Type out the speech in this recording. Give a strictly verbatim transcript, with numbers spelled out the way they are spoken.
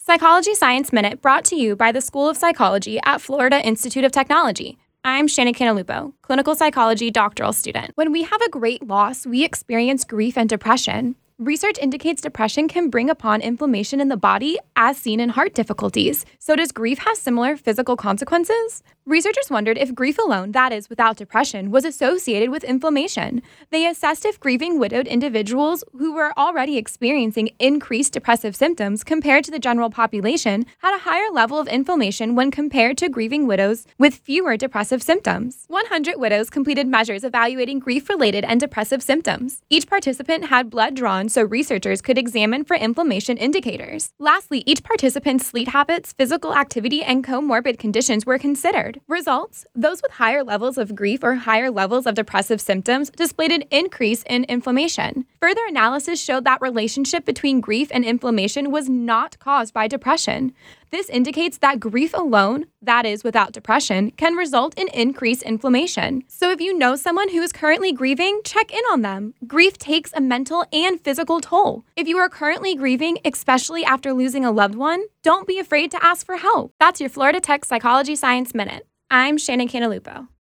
Psychology Science Minute brought to you by the School of Psychology at Florida Institute of Technology. I'm Shannon Cantalupo, clinical psychology doctoral student. When we have a great loss, we experience grief and depression. Research indicates depression can bring upon inflammation in the body, as seen in heart difficulties. So does grief have similar physical consequences? Researchers wondered if grief alone, that is, without depression, was associated with inflammation. They assessed if grieving widowed individuals who were already experiencing increased depressive symptoms compared to the general population had a higher level of inflammation when compared to grieving widows with fewer depressive symptoms. one hundred widows completed measures evaluating grief-related and depressive symptoms. Each participant had blood drawn so researchers could examine for inflammation indicators. Lastly, each participant's sleep habits, physical activity, and comorbid conditions were considered. Results: those with higher levels of grief or higher levels of depressive symptoms displayed an increase in inflammation. Further analysis showed that relationship between grief and inflammation was not caused by depression. This indicates that grief alone, that is, without depression, can result in increased inflammation. So if you know someone who is currently grieving, check in on them. Grief takes a mental and physical toll. If you are currently grieving, especially after losing a loved one, don't be afraid to ask for help. That's your Florida Tech Psychology Science Minute. I'm Shannon Cantalupo.